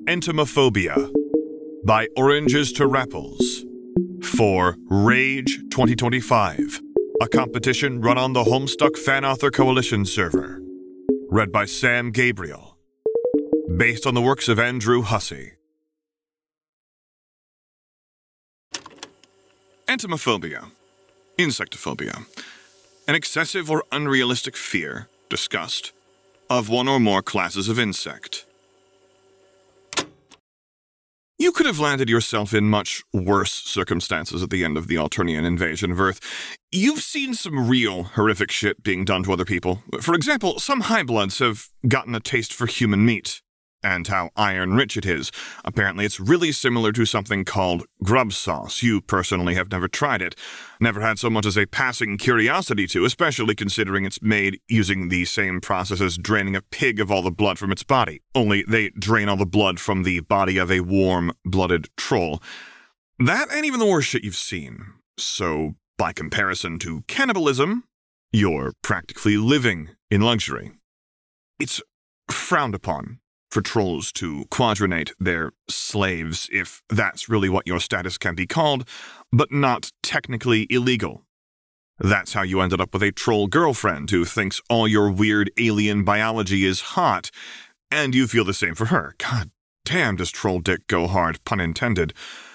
Entomophobia by Oranges to Rapples for Rage 2025, a competition run on the Homestuck Fan Author Coalition server. Read by Sam Gabriel. Based on the works of Andrew Hussey. Entomophobia, insectophobia, an excessive or unrealistic fear, disgust, of one or more classes of insect. You could have landed yourself in much worse circumstances at the end of the Alternian invasion of Earth. You've seen some real horrific shit being done to other people. For example, some highbloods have gotten a taste for human meat, and how iron-rich it is. Apparently it's really similar to something called grub sauce. You personally have never tried it. Never had so much as a passing curiosity to, especially considering it's made using the same process as draining a pig of all the blood from its body. Only they drain all the blood from the body of a warm-blooded troll. That ain't even the worst shit you've seen. So, by comparison to cannibalism, you're practically living in luxury. It's frowned upon for trolls to quadrinate their slaves, if that's really what your status can be called, but not technically illegal. That's how you ended up with a troll girlfriend who thinks all your weird alien biology is hot, and you feel the same for her. God damn, does troll dick go hard, pun intended.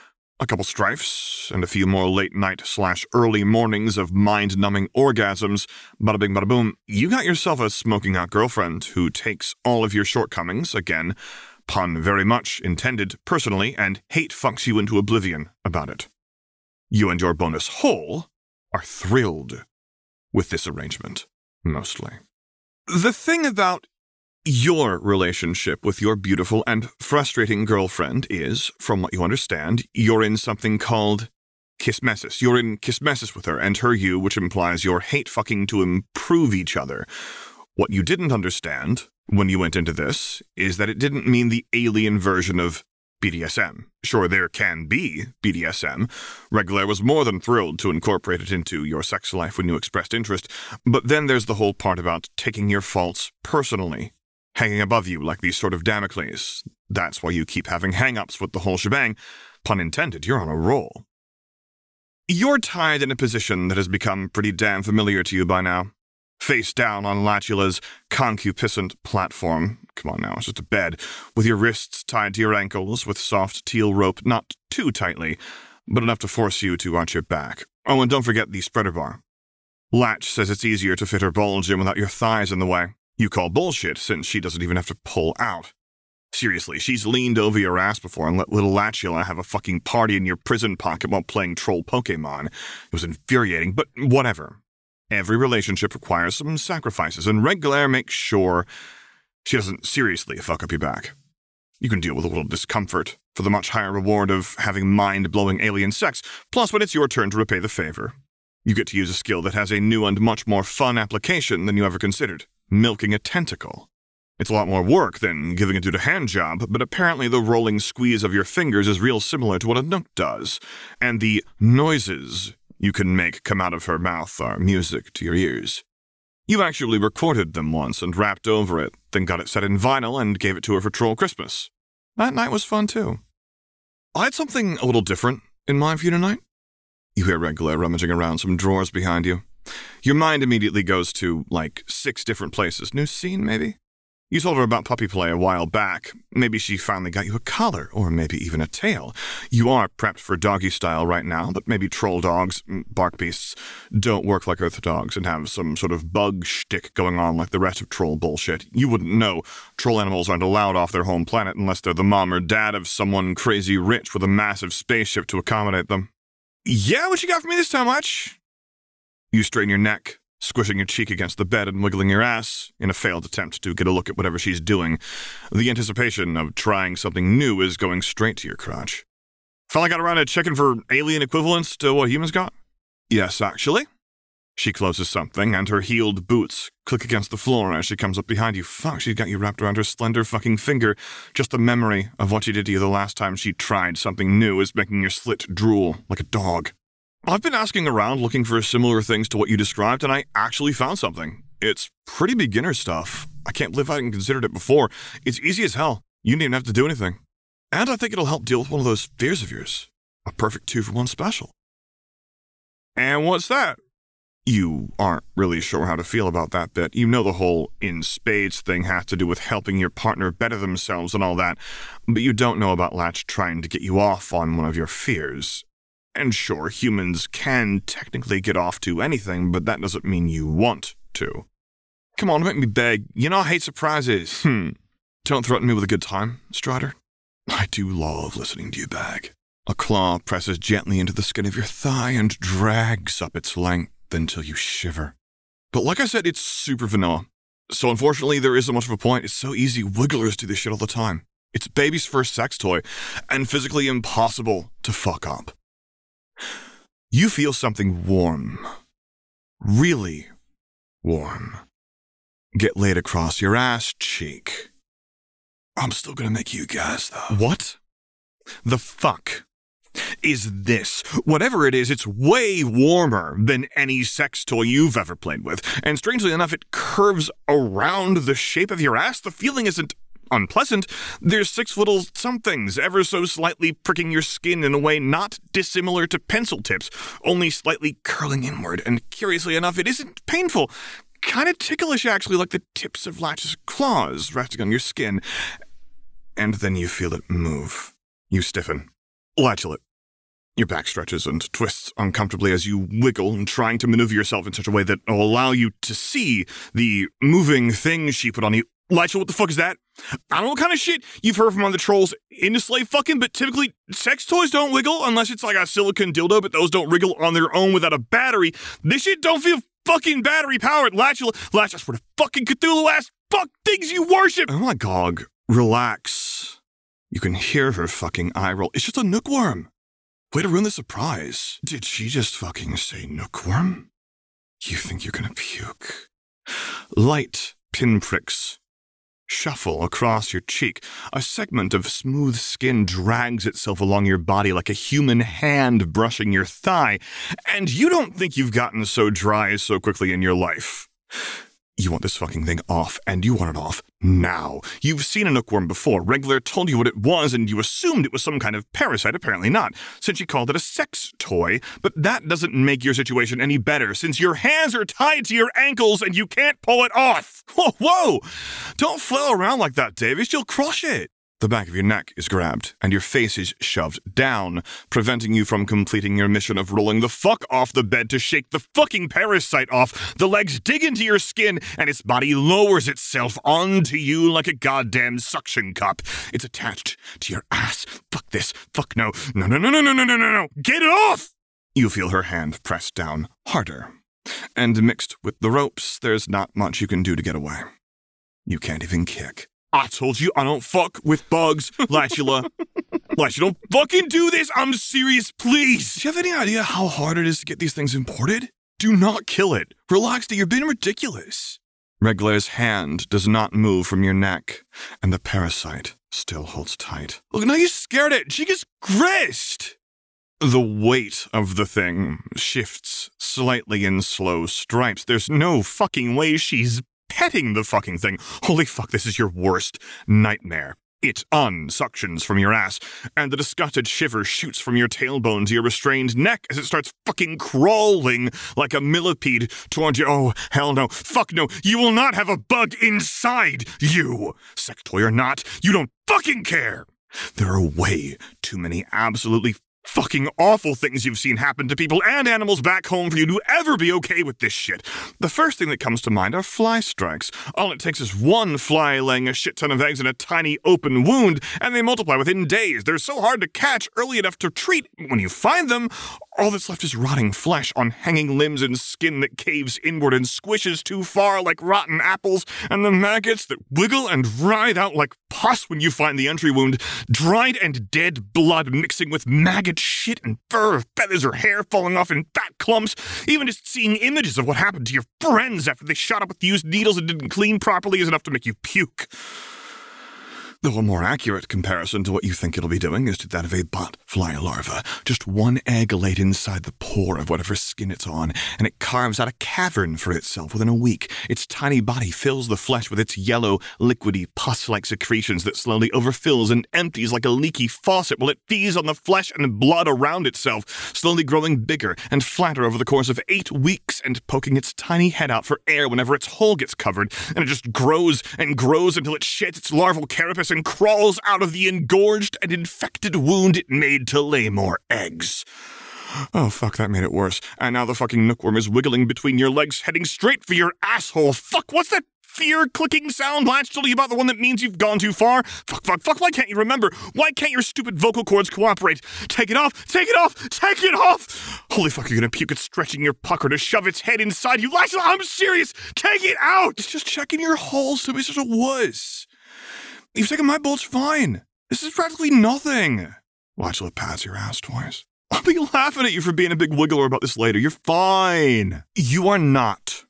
A couple strifes, and a few more late-night/early mornings of mind-numbing orgasms, bada-bing, bada-boom, you got yourself a smoking-hot girlfriend who takes all of your shortcomings, again, pun very much intended personally, and hate-fucks you into oblivion about it. You and your bonus hole are thrilled with this arrangement, mostly. The thing about your relationship with your beautiful and frustrating girlfriend is, from what you understand, you're in something called kismesis. You're in kismesis with her and her you, which implies you're hate-fucking to improve each other. What you didn't understand when you went into this is that it didn't mean the alien version of BDSM. Sure, there can be BDSM. Regulaire was more than thrilled to incorporate it into your sex life when you expressed interest, but then there's the whole part about taking your faults personally, hanging above you like these sort of Damocles. That's why you keep having hang-ups with the whole shebang. Pun intended, you're on a roll. You're tied in a position that has become pretty damn familiar to you by now. Face down on Latula's concupiscent platform. Come on now, it's just a bed, with your wrists tied to your ankles with soft teal rope, not too tightly, but enough to force you to arch your back. Oh, and don't forget the spreader bar. Latch says it's easier to fit her bulge in without your thighs in the way. You call bullshit, since she doesn't even have to pull out. Seriously, she's leaned over your ass before and let little Latula have a fucking party in your prison pocket while playing troll Pokemon. It was infuriating, but whatever. Every relationship requires some sacrifices, and Regulaire makes sure she doesn't seriously fuck up your back. You can deal with a little discomfort for the much higher reward of having mind-blowing alien sex, plus when it's your turn to repay the favor, you get to use a skill that has a new and much more fun application than you ever considered. Milking a tentacle. It's a lot more work than giving a dude a hand job, but apparently the rolling squeeze of your fingers is real similar to what a Nook does, and the noises you can make come out of her mouth are music to your ears. You actually recorded them once and rapped over it, then got it set in vinyl and gave it to her for Troll Christmas. That night was fun too. I had something a little different in mind for you tonight. You hear Regulaire rummaging around some drawers behind you. Your mind immediately goes to, 6 different places. New scene, maybe? You told her about puppy play a while back. Maybe she finally got you a collar, or maybe even a tail. You are prepped for doggy style right now, but maybe troll dogs, bark beasts, don't work like Earth dogs and have some sort of bug shtick going on like the rest of troll bullshit. You wouldn't know. Troll animals aren't allowed off their home planet unless they're the mom or dad of someone crazy rich with a massive spaceship to accommodate them. Yeah, what you got for me this time, Watch? You straighten your neck, squishing your cheek against the bed and wiggling your ass in a failed attempt to get a look at whatever she's doing. The anticipation of trying something new is going straight to your crotch. Finally got around to checking for alien equivalents to what humans got? Yes, actually. She closes something, and her heeled boots click against the floor as she comes up behind you. Fuck, she's got you wrapped around her slender fucking finger. Just the memory of what she did to you the last time she tried something new is making your slit drool like a dog. I've been asking around looking for similar things to what you described, and I actually found something. It's pretty beginner stuff. I can't believe I hadn't considered it before. It's easy as hell. You didn't even have to do anything. And I think it'll help deal with one of those fears of yours. A perfect 2-for-1 special. And what's that? You aren't really sure how to feel about that bit. You know the whole in spades thing has to do with helping your partner better themselves and all that, but you don't know about Latch trying to get you off on one of your fears. And sure, humans can technically get off to anything, but that doesn't mean you want to. Come on, don't make me beg. You know I hate surprises. Don't threaten me with a good time, Strider. I do love listening to you beg. A claw presses gently into the skin of your thigh and drags up its length until you shiver. But like I said, it's super vanilla. So unfortunately, there isn't much of a point. It's so easy. Wigglers do this shit all the time. It's baby's first sex toy, and physically impossible to fuck up. You feel something warm. Really warm. Get laid across your ass cheek. I'm still gonna make you guess, though. What the fuck is this? Whatever it is, it's way warmer than any sex toy you've ever played with. And strangely enough, it curves around the shape of your ass. The feeling isn't unpleasant. There's 6 little somethings ever so slightly pricking your skin in a way not dissimilar to pencil tips, only slightly curling inward. And curiously enough, it isn't painful. Kind of ticklish, actually, like the tips of Latch's claws resting on your skin. And then you feel it move. You stiffen. Latchlet. Your back stretches and twists uncomfortably as you wiggle and trying to maneuver yourself in such a way that will allow you to see the moving thing she put on you. Latchlet, what the fuck is that? I don't know what kind of shit you've heard from on the trolls into slave fucking, but typically sex toys don't wiggle unless it's like a silicone dildo, but those don't wriggle on their own without a battery. This shit don't feel fucking battery powered. Latchlet, Latch, I swear to fucking Cthulhu-ass fuck things you worship. Oh my god. Relax. You can hear her fucking eye roll. It's just a nookworm. Way to ruin the surprise. Did she just fucking say nookworm? You think you're gonna puke? Light pinpricks shuffle across your cheek. A segment of smooth skin drags itself along your body like a human hand brushing your thigh, and you don't think you've gotten so dry so quickly in your life. You want this fucking thing off, and you want it off now. You've seen a nookworm before. Regular told you what it was, and you assumed it was some kind of parasite. Apparently not, since you called it a sex toy. But that doesn't make your situation any better, since your hands are tied to your ankles and you can't pull it off. Whoa! Don't flail around like that, Davis. You'll crush it. The back of your neck is grabbed, and your face is shoved down, preventing you from completing your mission of rolling the fuck off the bed to shake the fucking parasite off. The legs dig into your skin, and its body lowers itself onto you like a goddamn suction cup. It's attached to your ass. Fuck this. Fuck no. No. Get it off! You feel her hand press down harder. And mixed with the ropes, there's not much you can do to get away. You can't even kick. I told you I don't fuck with bugs, Latchula. Latch, don't fucking do this. I'm serious, please. Do you have any idea how hard it is to get these things imported? Do not kill it. Relax, you're being ridiculous. Reglair's hand does not move from your neck, and the parasite still holds tight. Look, now you scared it. She gets grist. The weight of the thing shifts slightly in slow stripes. There's no fucking way she's petting the fucking thing. Holy fuck, this is your worst nightmare. It unsuctions from your ass, and the disgusted shiver shoots from your tailbone to your restrained neck as it starts fucking crawling like a millipede toward you. Oh, hell no. Fuck no. You will not have a bug inside you. Sex toy or not, you don't fucking care. There are way too many absolutely fucking awful things you've seen happen to people and animals back home for you to ever be okay with this shit. The first thing that comes to mind are fly strikes. All it takes is one fly laying a shit ton of eggs in a tiny open wound, and they multiply within days. They're so hard to catch early enough to treat. When you find them, all that's left is rotting flesh on hanging limbs and skin that caves inward and squishes too far like rotten apples, and the maggots that wiggle and writhe out like pus when you find the entry wound, dried and dead blood mixing with maggot shit and fur, feathers or hair falling off in fat clumps. Even just seeing images of what happened to your friends after they shot up with used needles and didn't clean properly is enough to make you puke. Though a more accurate comparison to what you think it'll be doing is to that of a botfly larva. Just one egg laid inside the pore of whatever skin it's on, and it carves out a cavern for itself within a week. Its tiny body fills the flesh with its yellow, liquidy, pus-like secretions that slowly overfills and empties like a leaky faucet while it feeds on the flesh and blood around itself, slowly growing bigger and flatter over the course of 8 weeks and poking its tiny head out for air whenever its hole gets covered, and it just grows and grows until it sheds its larval carapace and crawls out of the engorged and infected wound it made to lay more eggs. Oh, fuck, that made it worse. And now the fucking nookworm is wiggling between your legs, heading straight for your asshole. Fuck, what's that fear-clicking sound Latch told you about, the one that means you've gone too far? Fuck, why can't you remember? Why can't your stupid vocal cords cooperate? Take it off, take it off, take it off! Holy fuck, you're gonna puke. It's stretching your pucker to shove its head inside you. Latch, I'm serious! Take it out! It's just checking your holes to be such a wuss. You've taken my bolts fine. This is practically nothing. Latchlet pats your ass twice. I'll be laughing at you for being a big wiggler about this later. You're fine. You are not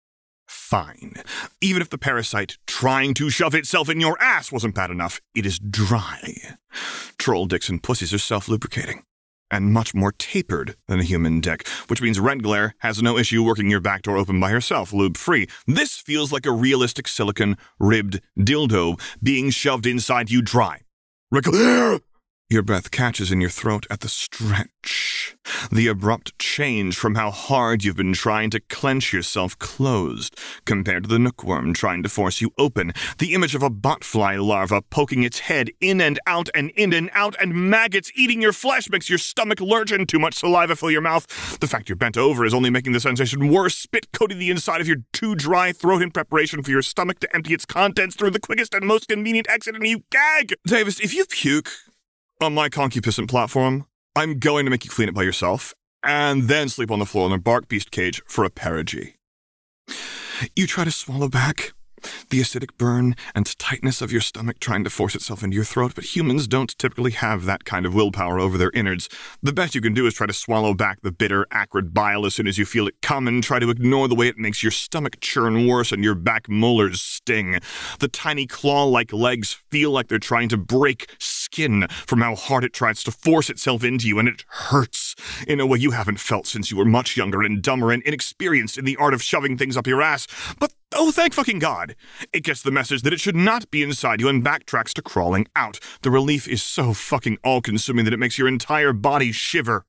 fine. Even if the parasite trying to shove itself in your ass wasn't bad enough, it is dry. Troll dicks and pussies are self-lubricating, and much more tapered than a human dick, which means Red Glare has no issue working your back door open by herself, lube-free. This feels like a realistic silicone ribbed dildo being shoved inside you dry. Red Glare! Your breath catches in your throat at the stretch, the abrupt change from how hard you've been trying to clench yourself closed, compared to the nookworm trying to force you open. The image of a botfly larva poking its head in and out, and maggots eating your flesh makes your stomach lurch and too much saliva fill your mouth. The fact you're bent over is only making the sensation worse, spit coating the inside of your too dry throat in preparation for your stomach to empty its contents through the quickest and most convenient exit, and you gag! Davis, if you puke on my concupiscent platform, I'm going to make you clean it by yourself, and then sleep on the floor in a bark beast cage for a perigee. You try to swallow back the acidic burn and tightness of your stomach trying to force itself into your throat, but humans don't typically have that kind of willpower over their innards. The best you can do is try to swallow back the bitter, acrid bile as soon as you feel it come, and try to ignore the way it makes your stomach churn worse and your back molars sting. The tiny claw-like legs feel like they're trying to break skin from how hard it tries to force itself into you, and it hurts in a way you haven't felt since you were much younger and dumber and inexperienced in the art of shoving things up your ass. But oh, thank fucking God, it gets the message that it should not be inside you and backtracks to crawling out. The relief is so fucking all-consuming that it makes your entire body shiver.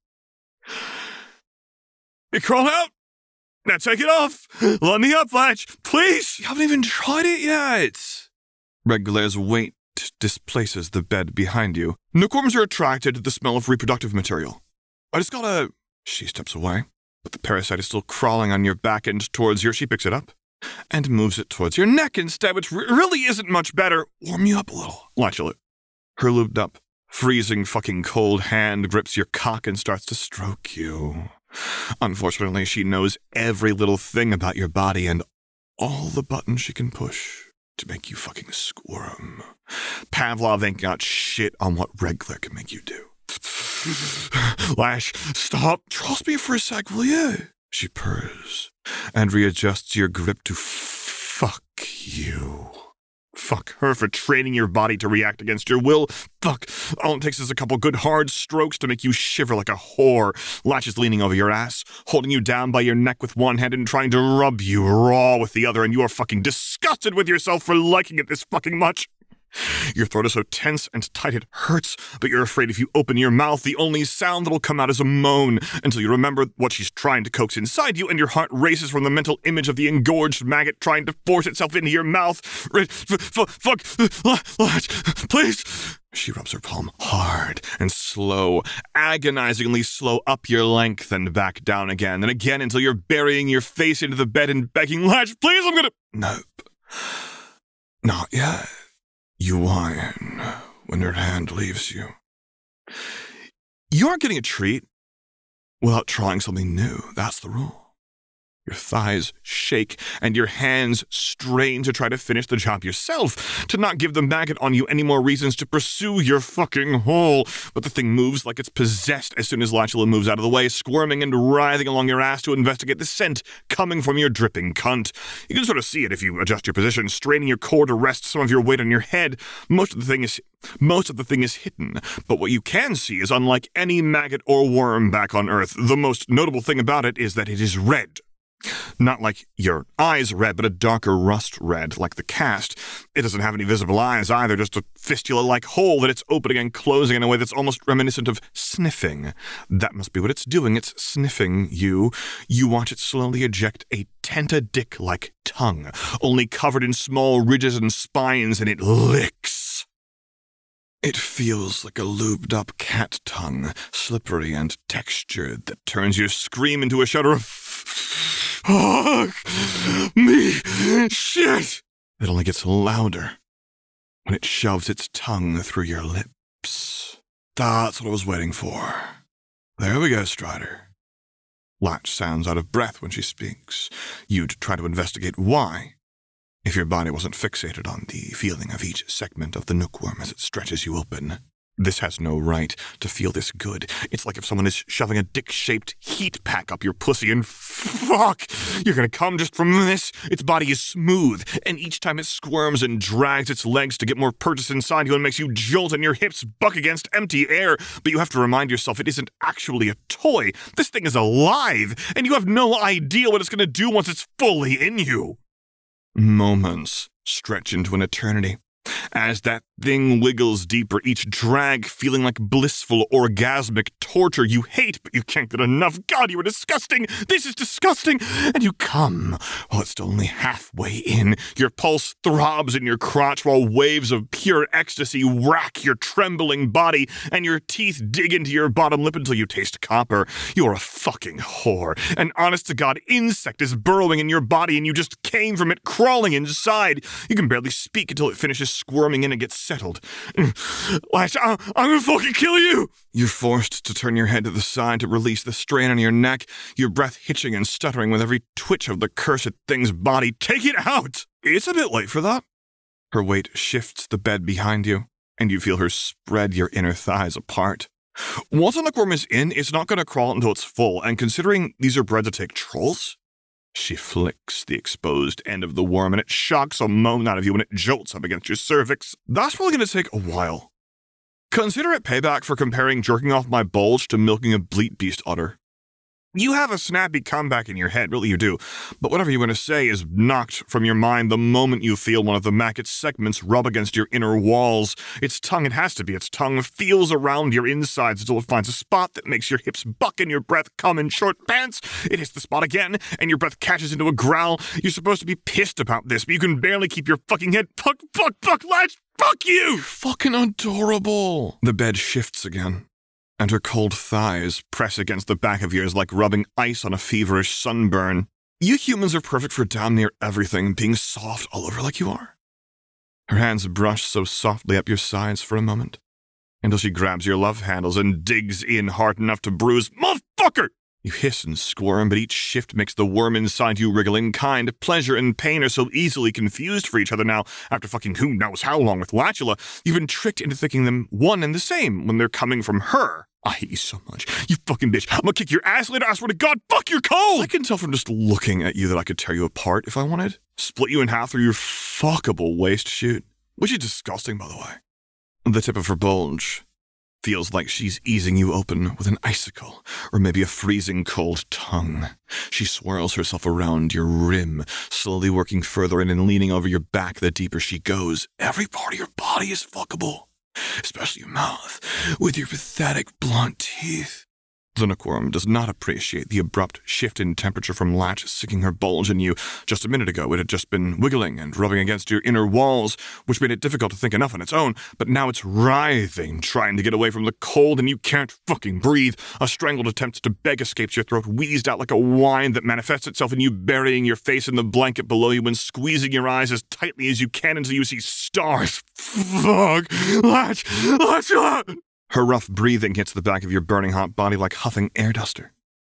It crawled out? Now take it off! Let me up, Latch! Please! You haven't even tried it yet! Red Glare's weight displaces the bed behind you. Nookworms are attracted to the smell of reproductive material. I just gotta... She steps away, but the parasite is still crawling on your back and towards your... She picks it up and moves it towards your neck instead, which really isn't much better. Warm you up a little. Latchlet. Her lubed up, freezing fucking cold hand grips your cock and starts to stroke you. Unfortunately, she knows every little thing about your body and all the buttons she can push to make you fucking squirm. Pavlov ain't got shit on what Red Glare can make you do. Lash, stop. Trust me for a sec, will you? She purrs and readjusts your grip to fuck you. Fuck her for training your body to react against your will. Fuck. All it takes is a couple good hard strokes to make you shiver like a whore. Latch is leaning over your ass, holding you down by your neck with one hand and trying to rub you raw with the other, and you are fucking disgusted with yourself for liking it this fucking much. Your throat is so tense and tight it hurts, but you're afraid if you open your mouth, the only sound that'll come out is a moan, until you remember what she's trying to coax inside you, and your heart races from the mental image of the engorged maggot trying to force itself into your mouth. Fuck, please. She rubs her palm hard and slow, agonizingly slow up your length and back down again and again until you're burying your face into the bed and begging, Latch, please, I'm gonna... Nope. Not yet. You whine when her hand leaves you. You aren't getting a treat without trying something new. That's the rule. Your thighs shake, and your hands strain to try to finish the job yourself, to not give the maggot on you any more reasons to pursue your fucking hole. But the thing moves like it's possessed as soon as Latula moves out of the way, squirming and writhing along your ass to investigate the scent coming from your dripping cunt. You can sort of see it if you adjust your position, straining your core to rest some of your weight on your head. Most of the thing is hidden, but what you can see is unlike any maggot or worm back on Earth. The most notable thing about it is that it is red. Not like your eyes red, but a darker rust red, like the cast. It doesn't have any visible eyes either, just a fistula-like hole that it's opening and closing in a way that's almost reminiscent of sniffing. That must be what it's doing. It's sniffing you. You watch it slowly eject a tentadick-like tongue, only covered in small ridges and spines, and it licks. It feels like a lubed-up cat tongue, slippery and textured, that turns your scream into a shudder of fuck me shit. It only gets louder when it shoves its tongue through your lips. That's what I was waiting for. There we go, Strider. Latch sounds out of breath when she speaks. You'd try to investigate why, if your body wasn't fixated on the feeling of each segment of the nookworm as it stretches you open. This has no right to feel this good. It's like if someone is shoving a dick-shaped heat pack up your pussy and fuck, you're gonna come just from this. Its body is smooth, and each time it squirms and drags its legs to get more purchase inside you and makes you jolt and your hips buck against empty air. But you have to remind yourself it isn't actually a toy. This thing is alive, and you have no idea what it's gonna do once it's fully in you. Moments stretch into an eternity. As that thing wiggles deeper, each drag feeling like blissful, orgasmic torture you hate, but you can't get enough. God, you are disgusting! This is disgusting! And you come while it's still only halfway in. Your pulse throbs in your crotch while waves of pure ecstasy rack your trembling body, and your teeth dig into your bottom lip until you taste copper. You're a fucking whore. An honest-to-God insect is burrowing in your body, and you just came from it crawling inside. You can barely speak until it finishes squirming in and gets settled. Latch, I'm gonna fucking kill you! You're forced to turn your head to the side to release the strain on your neck, your breath hitching and stuttering with every twitch of the cursed thing's body. Take it out! It's a bit late for that. Her weight shifts the bed behind you, and you feel her spread your inner thighs apart. Once a nookworm is in, it's not gonna crawl until it's full, and considering these are bred to take trolls, she flicks the exposed end of the worm, and it shocks a moan out of you when it jolts up against your cervix. That's probably going to take a while. Consider it payback for comparing jerking off my bulge to milking a bleat beast udder. You have a snappy comeback in your head, really you do, but whatever you're going to say is knocked from your mind the moment you feel one of the maggot's segments rub against your inner walls. Its tongue, it has to be, its tongue feels around your insides until it finds a spot that makes your hips buck and your breath come in short pants. It hits the spot again, and your breath catches into a growl. You're supposed to be pissed about this, but you can barely keep your fucking head. Fuck, Latch, fuck you! You're fucking adorable. The bed shifts again, and her cold thighs press against the back of yours like rubbing ice on a feverish sunburn. You humans are perfect for damn near everything, being soft all over like you are. Her hands brush so softly up your sides for a moment, until she grabs your love handles and digs in hard enough to bruise. Motherfucker! You hiss and squirm, but each shift makes the worm inside you wriggle in kind. Pleasure and pain are so easily confused for each other now. After fucking who knows how long with Latula, you've been tricked into thinking them one and the same when they're coming from her. I hate you so much. You fucking bitch. I'm gonna kick your ass later. I swear to God, fuck, you're cold! I can tell from just looking at you that I could tear you apart if I wanted. Split you in half through your fuckable waist shoot. Which is disgusting, by the way. The tip of her bulge feels like she's easing you open with an icicle, or maybe a freezing cold tongue. She swirls herself around your rim, slowly working further in and leaning over your back the deeper she goes. Every part of your body is fuckable, especially your mouth, with your pathetic blunt teeth. The nookworm does not appreciate the abrupt shift in temperature from Latch sicking her bulge in you. Just a minute ago, it had just been wiggling and rubbing against your inner walls, which made it difficult to think enough on its own, but now it's writhing, trying to get away from the cold, and you can't fucking breathe. A strangled attempt to beg escapes your throat, wheezed out like a whine that manifests itself in you burying your face in the blanket below you and squeezing your eyes as tightly as you can until you see stars. Fuck! Latch! Her rough breathing hits the back of your burning hot body like huffing air duster.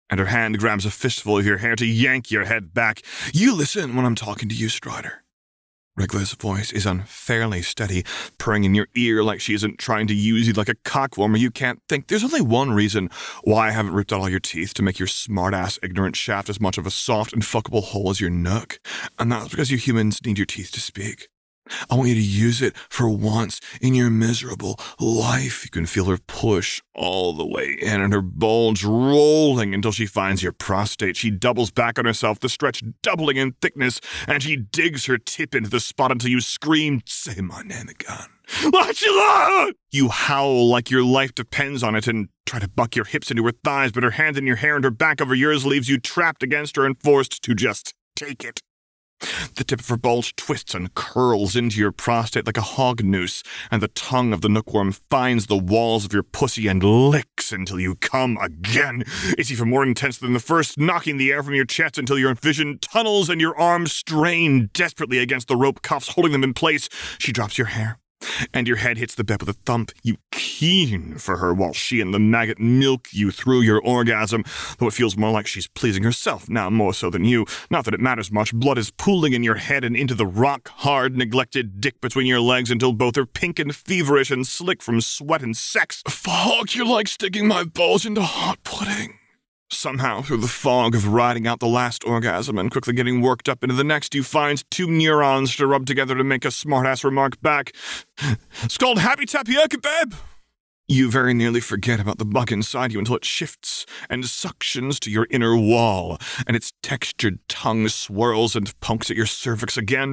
and her hand grabs a fistful of your hair to yank your head back. You listen when I'm talking to you, Strider. Regla's voice is unfairly steady, purring in your ear like she isn't trying to use you like a cockworm or you can't think. There's only one reason why I haven't ripped out all your teeth to make your smart-ass ignorant shaft as much of a soft and fuckable hole as your nook, and that's because you humans need your teeth to speak. I want you to use it for once in your miserable life. You can feel her push all the way in and her bulge rolling until she finds your prostate. She doubles back on herself, the stretch doubling in thickness, and she digs her tip into the spot until you scream, "Say my name again." Lachila! You howl like your life depends on it and try to buck your hips into her thighs, but her hand in your hair and her back over yours leaves you trapped against her and forced to just take it. The tip of her bulge twists and curls into your prostate like a hog noose, and the tongue of the nookworm finds the walls of your pussy and licks until you come again. It's even more intense than the first, knocking the air from your chest until your vision tunnels and your arms strain desperately against the rope cuffs holding them in place. She drops your hair, and your head hits the bed with a thump. You keen for her while she and the maggot milk you through your orgasm, though it feels more like she's pleasing herself now more so than you. Not that it matters much. Blood is pooling in your head and into the rock-hard, neglected dick between your legs until both are pink and feverish and slick from sweat and sex. Fuck, you're like sticking my balls into hot pudding. Somehow, through the fog of riding out the last orgasm and quickly getting worked up into the next, you find two neurons to rub together to make a smart-ass remark back. It's called Happy Tapioca, babe! You very nearly forget about the bug inside you until it shifts and suctions to your inner wall, and its textured tongue swirls and pokes at your cervix again.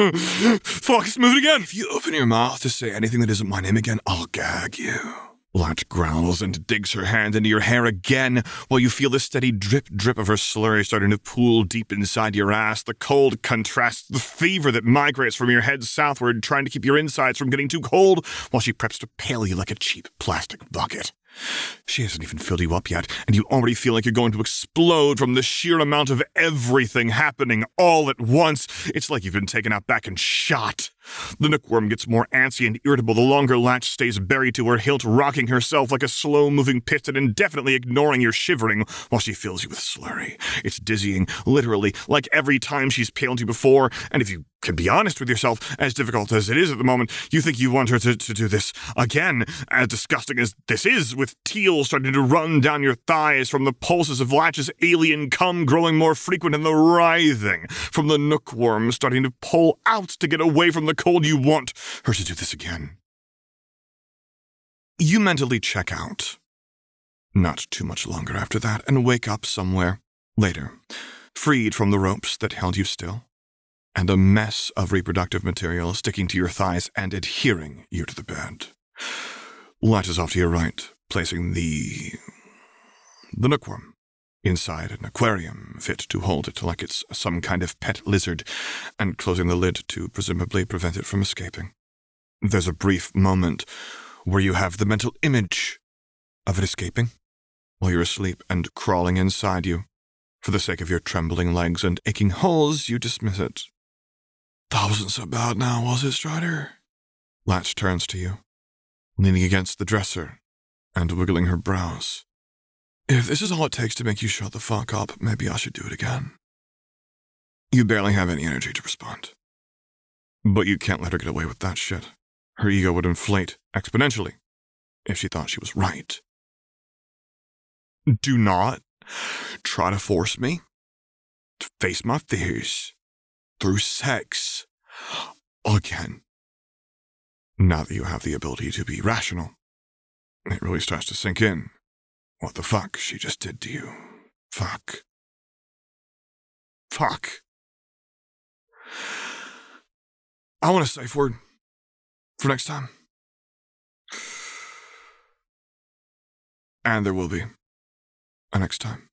Fuck, it's moving again! If you open your mouth to say anything that isn't my name again, I'll gag you. Latch growls and digs her hand into your hair again while you feel the steady drip of her slurry starting to pool deep inside your ass. The cold contrasts the fever that migrates from your head southward, trying to keep your insides from getting too cold while she preps to pale you like a cheap plastic bucket. She hasn't even filled you up yet, and you already feel like you're going to explode from the sheer amount of everything happening all at once. It's like you've been taken out back and shot. The nookworm gets more antsy and irritable the longer Latch stays buried to her hilt, rocking herself like a slow-moving piston and definitely ignoring your shivering while she fills you with slurry. It's dizzying, literally, like every time she's paled you before, and if you can be honest with yourself, as difficult as it is at the moment, you think you want her to do this again, as disgusting as this is, with teal starting to run down your thighs from the pulses of Latch's alien cum growing more frequent and the writhing from the nookworm starting to pull out to get away from the cold. You want her to do this again. You mentally check out. Not too much longer after that, and wake up somewhere later, freed from the ropes that held you still, and a mess of reproductive material sticking to your thighs and adhering you to the bed. Latch is off to your right, placing the nookworm inside an aquarium fit to hold it like it's some kind of pet lizard, and closing the lid to presumably prevent it from escaping. There's a brief moment where you have the mental image of it escaping while you're asleep and crawling inside you. For the sake of your trembling legs and aching holes, you dismiss it. That wasn't so bad now, was it, Strider? Latch turns to you, leaning against the dresser and wiggling her brows. If this is all it takes to make you shut the fuck up, maybe I should do it again. You barely have any energy to respond. But you can't let her get away with that shit. Her ego would inflate exponentially if she thought she was right. Do not try to force me to face my fears through sex again. Now that you have the ability to be rational, it really starts to sink in what the fuck she just did to you. Fuck. I want a safe word for next time. And there will be a next time.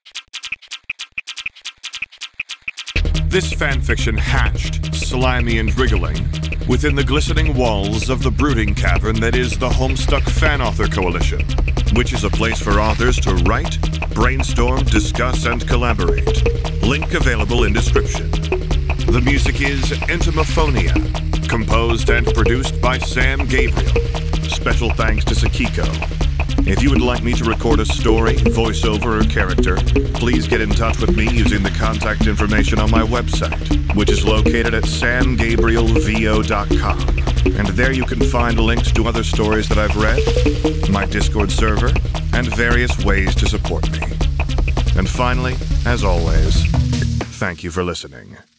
This fanfiction hatched, slimy and wriggling, within the glistening walls of the brooding cavern that is the Homestuck Fan Author Coalition, which is a place for authors to write, brainstorm, discuss, and collaborate. Link available in description. The music is Entomophonia, composed and produced by Sam Gabriel. Special thanks to Sakiko. If you would like me to record a story, voiceover, or character, please get in touch with me using the contact information on my website, which is located at samgabrielvo.com. And there you can find links to other stories that I've read, my Discord server, and various ways to support me. And finally, as always, thank you for listening.